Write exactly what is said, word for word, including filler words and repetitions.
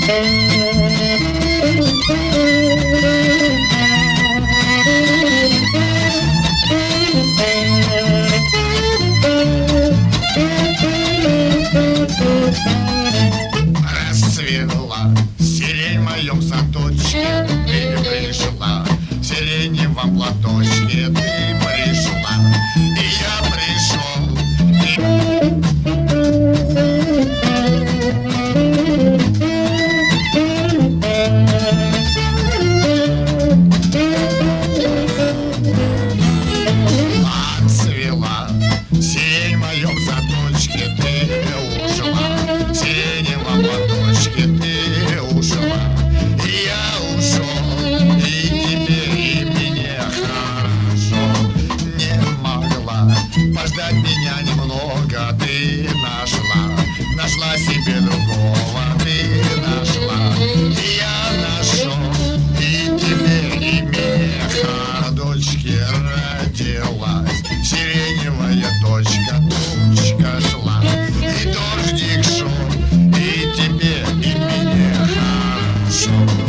Расцвела сирень в моем садочке, ты пришла, в сиреневом платочке ты пришла, и я пришел. Отцвела сирень в моем садочке, ты ушла, в сиреневом платочке ты ушла, и я ушел, и тебе, и мне хорошо. Не могла пождать меня немного, ты нашла, нашла себе другого, ты нашла, и я нашел, и тебе, и мне хорошо. Дочке родилась сиреневая дочка, тучка шла, и дождик шел, и тебе, и мне хорошо.